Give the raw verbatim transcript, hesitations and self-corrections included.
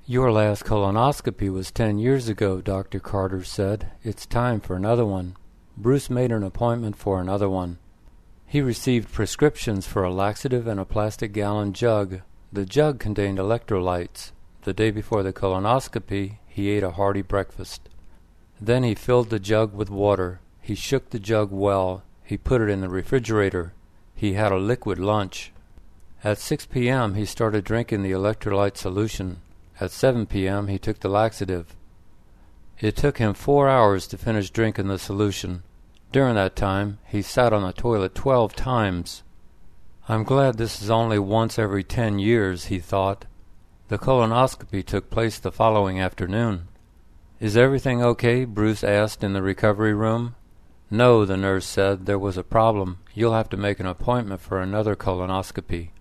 Your last colonoscopy was ten years ago, Doctor Carter said. It's time for another one. Bruce made an appointment for another one. He received prescriptions for a laxative and a plastic gallon jug. The jug contained electrolytes. The day before the colonoscopy, he ate a hearty breakfast. Then he filled the jug with water. He shook the jug well. He put it in the refrigerator. He had a liquid lunch. At six p.m. he started drinking the electrolyte solution. At seven p.m. he took the laxative. It took him four hours to finish drinking the solution. During that time, he sat on the toilet twelve times. I'm glad this is only once every ten years, he thought. The colonoscopy took place the following afternoon. Is everything okay? Bruce asked in the recovery room. No, the nurse said. There was a problem. You'll have to make an appointment for another colonoscopy.